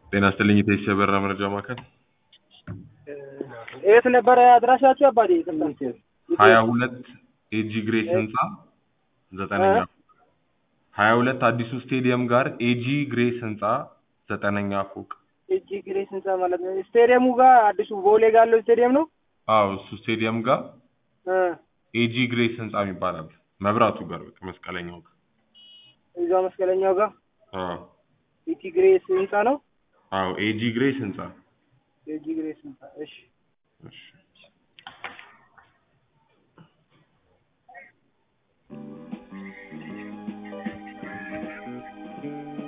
ጤና ይስጥልኝ የቴስ የበራ መረጃ ማዕከል የት ነበር አድራሻችሁ አባቴ? 22 ኤጂ ግሬስ ህንጻ ዘጠነኛ 22 አዲሱ ስቴዲየም ጋር ኤጂ ግሬስ ህንጻ ዘጠነኛ ፎቅ። ኤጂ ግሬስ ህንጻ ማለት ነው ስቴዲየሙ ጋር አዲሱ ቦሌ ጋር ያለው ስቴዲየም ነው? አዎ እሱ ስቴዲየም ጋር ኤጂ ግሬስ ህንጻ ይባላል። መብራቱ ጋር በቃ መስቀለኛው ጋር እዛው መስቀለኛው ጋር አዎ ኤጂ ግሬስ ህንጻ ነው? አዎ ኤጂ ግሬስ ህንጻ ኤጂ ግሬስ ህንጻ እሺ እሺ